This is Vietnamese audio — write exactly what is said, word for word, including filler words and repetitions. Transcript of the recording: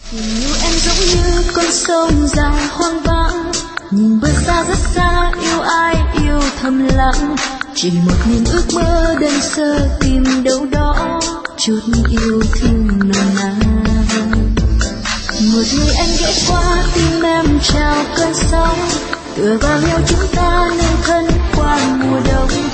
Tình yêu em giống như con sông dài hoang vắng, nhìn bước xa rất xa, yêu ai yêu thầm lặng, chỉ một niềm ước mơ đơn sơ tìm đâu đó chút yêu thương nồng nàn. Một người anh ghé qua tim em trào cơn sóng, tựa vào nhau chúng ta nên thân qua mùa đông.